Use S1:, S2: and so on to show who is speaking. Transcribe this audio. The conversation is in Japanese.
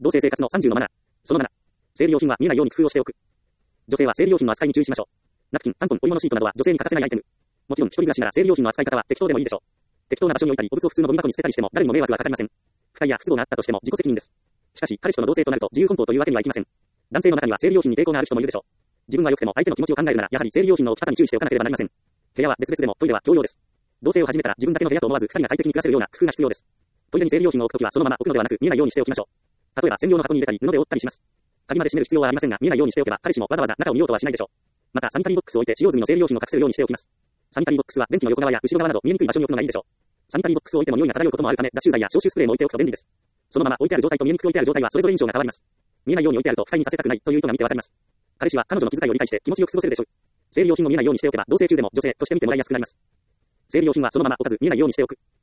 S1: 同性生活の30のマナー。その7。生理用品は見えないように工夫をしておく。女性は生理用品の扱いに注意しましょう。ナプキン、タンポン、お芋のシートなどは女性に欠かせないアイテム。もちろん一人暮らしなら生理用品の扱い方は適当でもいいでしょう。適当な場所に置いたり、お物を普通のゴミ箱に捨てたりしても誰にも迷惑はかかりません。不快や不都合があったとしても自己責任です。しかし、彼氏との同棲となると自由奔放というわけにはいきません。男性の中には生理用品に抵抗がある人もいるでしょう。自分は良くても相手の気持ちを考えるなら、やはり生理用品の置き方に注意しておかなければなりません。部屋は別々でもトイレは共用です。同棲を始めたら自分だけの部屋と思わず二人が快適に暮らせるような工夫が必要です。トイレに生理用品を置くときはそのまま置くのではなく見えないようにしておきましょう。例えば専用の箱に入れたり布で覆ったりします。鍵まで閉める必要はありませんが、見えないようにしておけば彼氏もわざわざ中を見ようとはしないでしょう。またサニタリーボックスを置いて使用済みの生理用品を隠せるようにしておきます。サニタリーボックスは便器の横側や後ろ側など見えにくい場所に置くのがいいでしょう。サニタリーボックスを置いても匂いが漂うこともあるため、脱臭剤や消臭スプレーも置いておくと便利です。そのまま置いてある状態と見えにくく置いてある状態はそれぞれ印象が変わります。見えないように置いてあると不快にさせたくないという意図が見てわかります。彼氏は彼女の気遣いを理解して気持ちよく過ごせるでしょう。生理用品を見えないようにしておけば同棲中でも女性として見てもらいやすくなります。生理用品はそのまま置かず見えないようにしておく。